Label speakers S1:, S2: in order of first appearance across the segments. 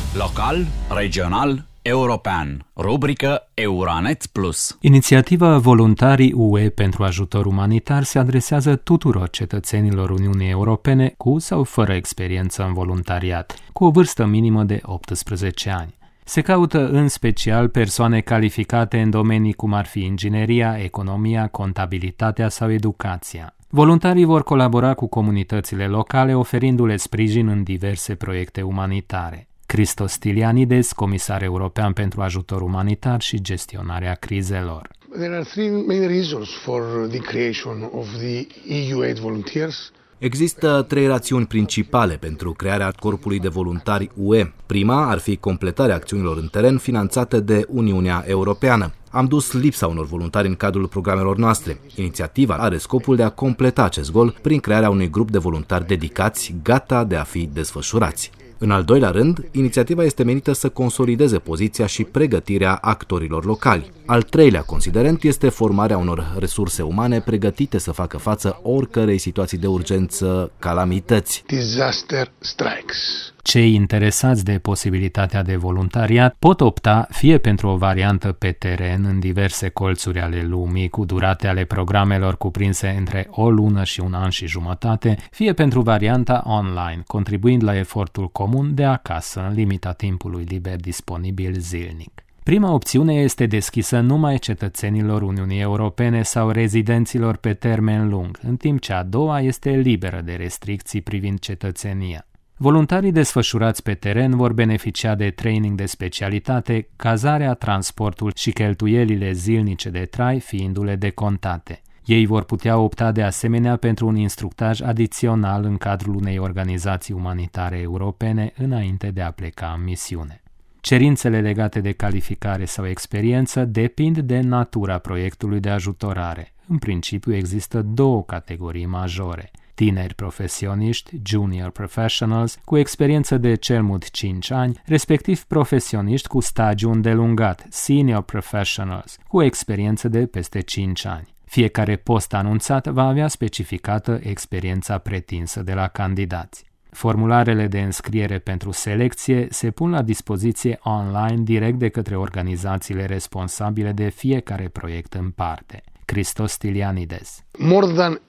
S1: Local, regional, european. Rubrică Euranet Plus.
S2: Inițiativa Voluntarii UE pentru ajutor umanitar se adresează tuturor cetățenilor Uniunii Europene cu sau fără experiență în voluntariat, cu o vârstă minimă de 18 ani. Se caută în special persoane calificate în domenii cum ar fi ingineria, economia, contabilitatea sau educația. Voluntarii vor colabora cu comunitățile locale, oferindu-le sprijin în diverse proiecte umanitare. Christos Stylianides, comisar european pentru ajutor umanitar și gestionarea crizelor.
S3: There are three main reasons for the creation of the EU Aid Volunteers.
S4: Există 3 rațiuni principale pentru crearea corpului de voluntari UE. Prima ar fi completarea acțiunilor în teren finanțate de Uniunea Europeană. Am dus lipsa unor voluntari în cadrul programelor noastre. Inițiativa are scopul de a completa acest gol prin crearea unui grup de voluntari dedicați, gata de a fi desfășurați. În al doilea rând, inițiativa este menită să consolideze poziția și pregătirea actorilor locali. Al treilea considerent este formarea unor resurse umane pregătite să facă față oricărei situații de urgență, calamități.
S3: Disaster strikes.
S2: Cei interesați de posibilitatea de voluntariat pot opta fie pentru o variantă pe teren în diverse colțuri ale lumii, cu durate ale programelor cuprinse între o lună și 1 an și jumătate, fie pentru varianta online, contribuind la efortul comun de acasă, în limita timpului liber disponibil zilnic. Prima opțiune este deschisă numai cetățenilor Uniunii Europene sau rezidenților pe termen lung, în timp ce a doua este liberă de restricții privind cetățenia. Voluntarii desfășurați pe teren vor beneficia de training de specialitate, cazarea, transportul și cheltuielile zilnice de trai fiindu-le decontate. Ei vor putea opta de asemenea pentru un instructaj adițional în cadrul unei organizații umanitare europene înainte de a pleca în misiune. Cerințele legate de calificare sau experiență depind de natura proiectului de ajutorare. În principiu există 2 categorii majore: tineri profesioniști, junior professionals, cu experiență de cel mult 5 ani, respectiv profesioniști cu stagiu îndelungat, senior professionals, cu experiență de peste 5 ani. Fiecare post anunțat va avea specificată experiența pretinsă de la candidați. Formularele de înscriere pentru selecție se pun la dispoziție online direct de către organizațiile responsabile de fiecare proiect în parte. Christos Stylianides.
S3: More than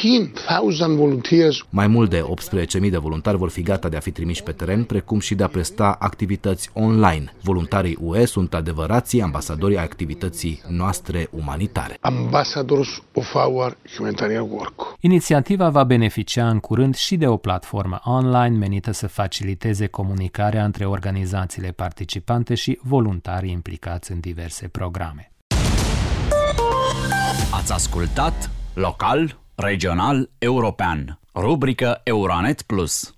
S3: 18,000 volunteers.
S4: Mai mult de 18.000 de voluntari vor fi gata de a fi trimiși pe teren, precum și de a presta activități online. Voluntarii UE sunt adevărații ambasadori ai activității noastre umanitare.
S3: Ambassadors of our humanitarian work.
S2: Inițiativa va beneficia în curând și de o platformă online menită să faciliteze comunicarea între organizațiile participante și voluntarii implicați în diverse programe.
S1: Ați ascultat Local, regional, european. Rubrică Euranet Plus.